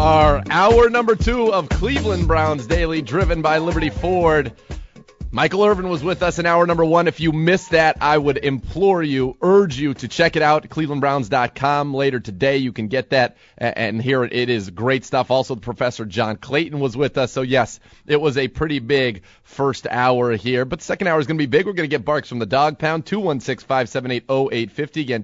Our hour number 2 of Cleveland Browns Daily, driven by Liberty Ford. Michael Irvin was with us in hour number 1. If you missed that, I would urge you to check it out, clevelandbrowns.com. Later today, you can get that and hear it. It is great stuff. Also, Professor John Clayton was with us. So, yes, it was a pretty big first hour here. But the second hour is going to be big. We're going to get Barks from the Dog Pound, 216-578-0850. Again,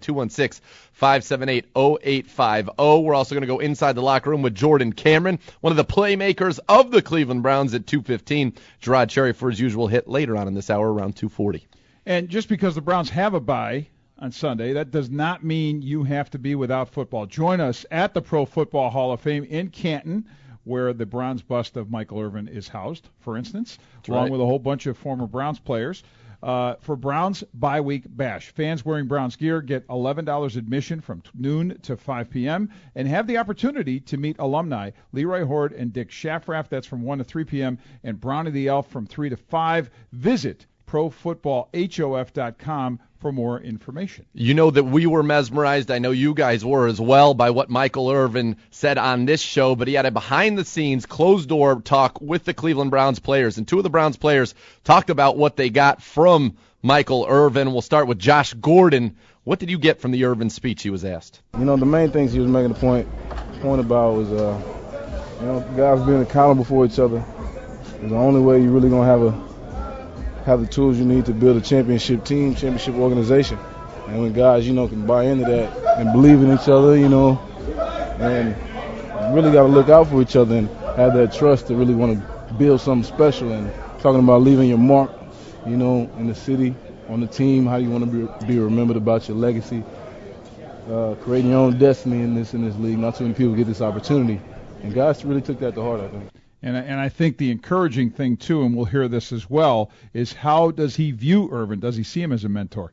216-578-0850. We're also going to go inside the locker room with Jordan Cameron, one of the playmakers of the Cleveland Browns at 2:15. Gerard Cherry for his usual hit later on in this hour around 2:40. And just because the Browns have a bye on Sunday, that does not mean you have to be without football. Join us at the Pro Football Hall of Fame in Canton, where the Browns bust of Michael Irvin is housed, for instance, along with a whole bunch of former Browns players. For Browns Bye-Week Bash, fans wearing Browns gear get $11 admission from noon to 5 p.m. and have the opportunity to meet alumni Leroy Horde and Dick Shafraff. That's from 1 to 3 p.m. and Brownie the Elf from 3 to 5. Visit ProFootballHof.com for more information. You know that we were mesmerized, I know you guys were as well, by what Michael Irvin said on this show, but he had a behind-the-scenes, closed-door talk with the Cleveland Browns players, and two of the Browns players talked about what they got from Michael Irvin. We'll start with Josh Gordon. What did you get from the Irvin speech, he was asked? You know, the main things he was making a point about was, guys being accountable for each other. It's the only way you're really going to have the tools you need to build a championship team, championship organization. And when guys, can buy into that and believe in each other, and really got to look out for each other and have that trust to really want to build something special. And talking about leaving your mark, in the city, on the team, how you want to be remembered about your legacy, creating your own destiny in this league. Not too many people get this opportunity. And guys really took that to heart, I think. And I think the encouraging thing, too, and we'll hear this as well, is how does he view Irvin? Does he see him as a mentor?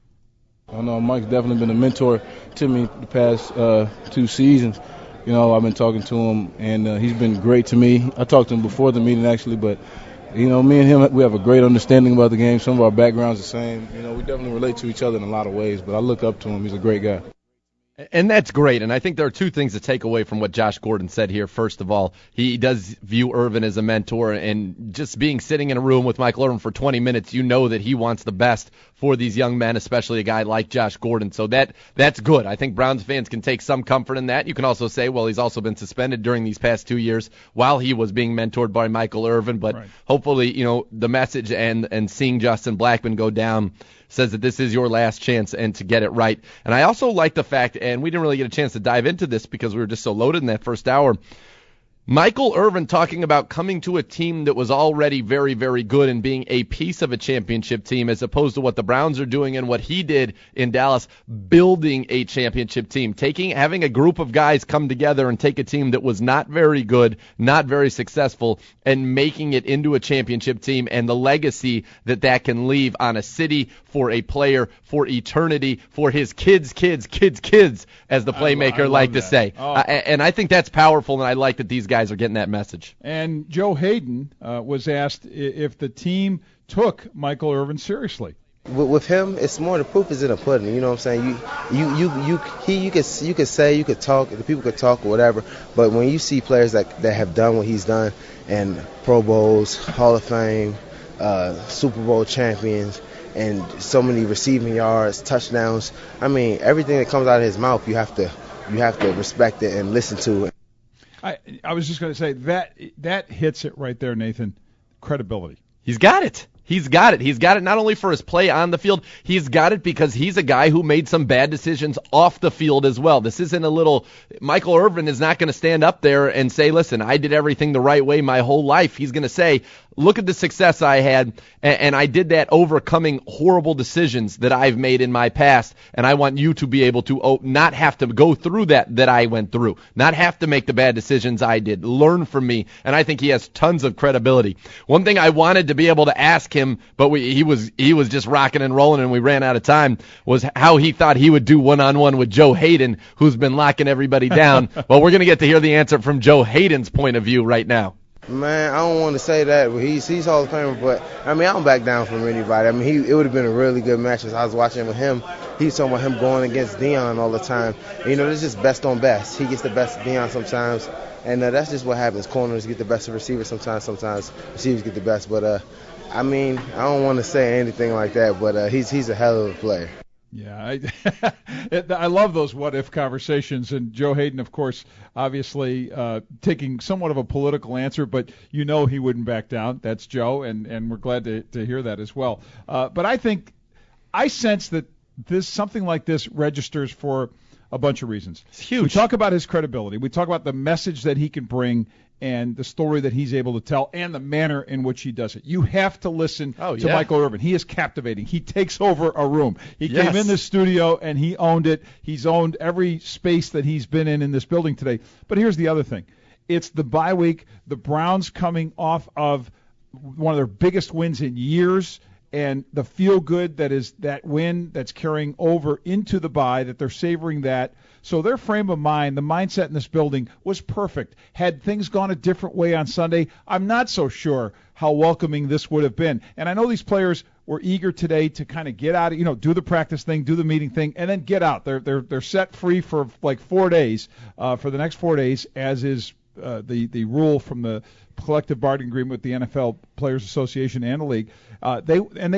I know Mike's definitely been a mentor to me the past 2 seasons. I've been talking to him, and he's been great to me. I talked to him before the meeting, actually, but, me and him, we have a great understanding about the game. Some of our backgrounds are the same. We definitely relate to each other in a lot of ways, but I look up to him. He's a great guy. And that's great, and I think there are 2 things to take away from what Josh Gordon said here. First of all, he does view Irvin as a mentor, and just sitting in a room with Michael Irvin for 20 minutes, you know that he wants the best for these young men, especially a guy like Josh Gordon. So that's good. I think Browns fans can take some comfort in that. You can also say, well, he's also been suspended during these past 2 years while he was being mentored by Michael Irvin, but hopefully, the message and seeing Justin Blackmon go down says that this is your last chance and to get it right. And I also like the fact, and we didn't really get a chance to dive into this because we were just so loaded in that first hour, Michael Irvin talking about coming to a team that was already very, very good and being a piece of a championship team as opposed to what the Browns are doing and what he did in Dallas, building a championship team, having a group of guys come together and take a team that was not very good, not very successful, and making it into a championship team and the legacy that can leave on a city, for a player, for eternity, for his kids, as the playmaker liked to say. And I think that's powerful, and I like that these guys are getting that message. And Joe Hayden was asked if the team took Michael Irvin seriously. With him, it's more the proof is in the pudding. You know what I'm saying? You could say, you could talk, the people could talk or whatever. But when you see players that have done what he's done, and Pro Bowls, Hall of Fame, Super Bowl champions, and so many receiving yards, touchdowns. I mean, everything that comes out of his mouth, you have to respect it and listen to it. I was just going to say that hits it right there, Nathan. Credibility. He's got it. He's got it. He's got it not only for his play on the field, he's got it because he's a guy who made some bad decisions off the field as well. This isn't Michael Irvin is not going to stand up there and say, listen, I did everything the right way my whole life. He's going to say, look at the success I had, and I did that overcoming horrible decisions that I've made in my past, and I want you to be able to not have to go through that I went through, not have to make the bad decisions I did, learn from me, and I think he has tons of credibility. One thing I wanted to be able to ask him, but he was just rocking and rolling and we ran out of time, was how he thought he would do one-on-one with Joe Hayden, who's been locking everybody down. Well, we're going to get to hear the answer from Joe Hayden's point of view right now. Man, I don't want to say that, but he's Hall of Famer. But I mean, I don't back down from anybody. I mean, it would have been a really good match as I was watching with him. He was talking about him going against Deion all the time. And, it's just best on best. He gets the best of Deion sometimes, and that's just what happens. Corners get the best of receivers sometimes. Sometimes receivers get the best. But I mean, I don't want to say anything like that. But he's a hell of a player. Yeah, I love those what-if conversations, and Joe Hayden, of course, obviously taking somewhat of a political answer, but he wouldn't back down. That's Joe, and we're glad to hear that as well. But I sense that something like this registers for a bunch of reasons. It's huge. We talk about his credibility. We talk about the message that he can bring and the story that he's able to tell and the manner in which he does it. You have to listen to Michael Irvin. He is captivating. He takes over a room. He came in the studio and he owned it. He's owned every space that he's been in this building today. But here's the other thing. It's the bye week. The Browns coming off of one of their biggest wins in years, and the feel-good that is that win that's carrying over into the bye, that they're savoring that. So their frame of mind, the mindset in this building was perfect. Had things gone a different way on Sunday, I'm not so sure how welcoming this would have been. And I know these players were eager today to kind of get out, do the practice thing, do the meeting thing, and then get out. They're set free for like 4 days, for the next 4 days, as is the rule from the collective bargaining agreement with the NFL Players Association and the league. They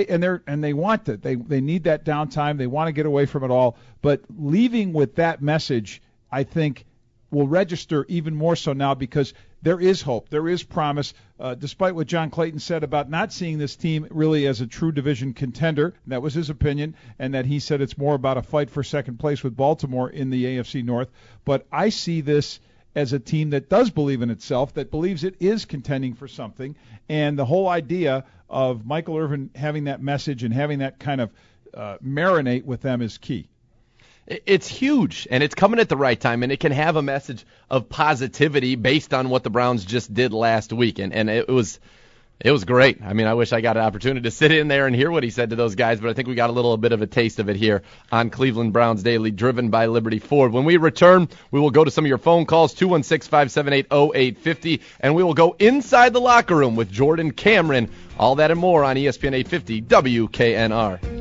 want it. They need that downtime. They want to get away from it all. But leaving with that message, I think, will register even more so now, because there is hope. There is promise, despite what John Clayton said about not seeing this team really as a true division contender. That was his opinion, and that he said it's more about a fight for second place with Baltimore in the AFC North. But I see this as a team that does believe in itself, that believes it is contending for something, and the whole idea of Michael Irvin having that message and having that kind of marinate with them is key. It's huge, and it's coming at the right time, and it can have a message of positivity based on what the Browns just did last week, and it was great. I mean, I wish I got an opportunity to sit in there and hear what he said to those guys, but I think we got a little bit of a taste of it here on Cleveland Browns Daily, driven by Liberty Ford. When we return, we will go to some of your phone calls, 216-578-0850, and we will go inside the locker room with Jordan Cameron. All that and more on ESPN 850 WKNR.